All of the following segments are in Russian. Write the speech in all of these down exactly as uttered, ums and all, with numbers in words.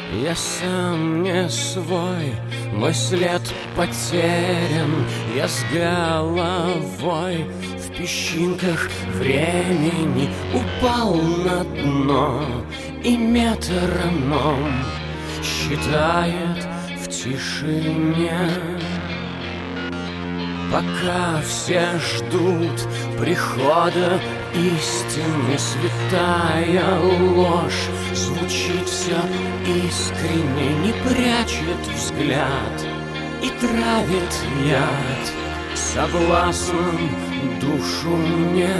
Я сам не свой, мой след потерян. Я с головой в песчинках времени упал на дно, и метроном считает в тишине. Пока все ждут прихода истины, святая ложь звучит все искренне, не прячет взгляд и травит яд соблазном душу мне.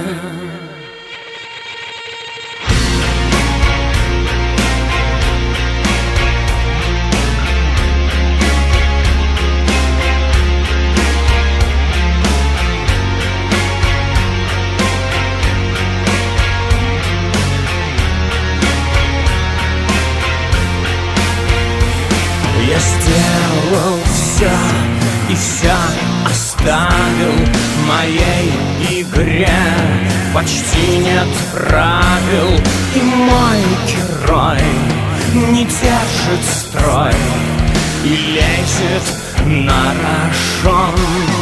Я сделал все и все оставил в моей игре. Почти нет правил, и мой герой не держит строй и лезет на рожон.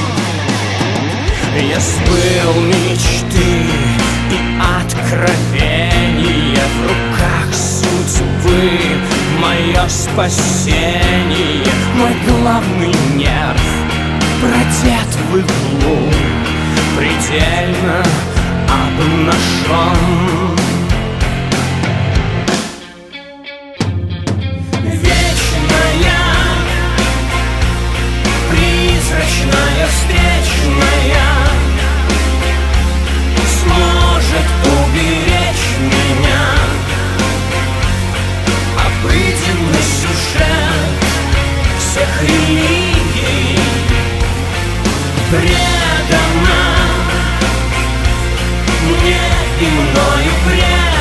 Я сбыл мечты и откровения, в руках судьбы мое спасение. Мой главный нерв продет в иглу, предельно обнажен. Вечная, призрачная, встречная сможет уберечь меня. Обыденный сюжет всех религий предана мне и мною предана.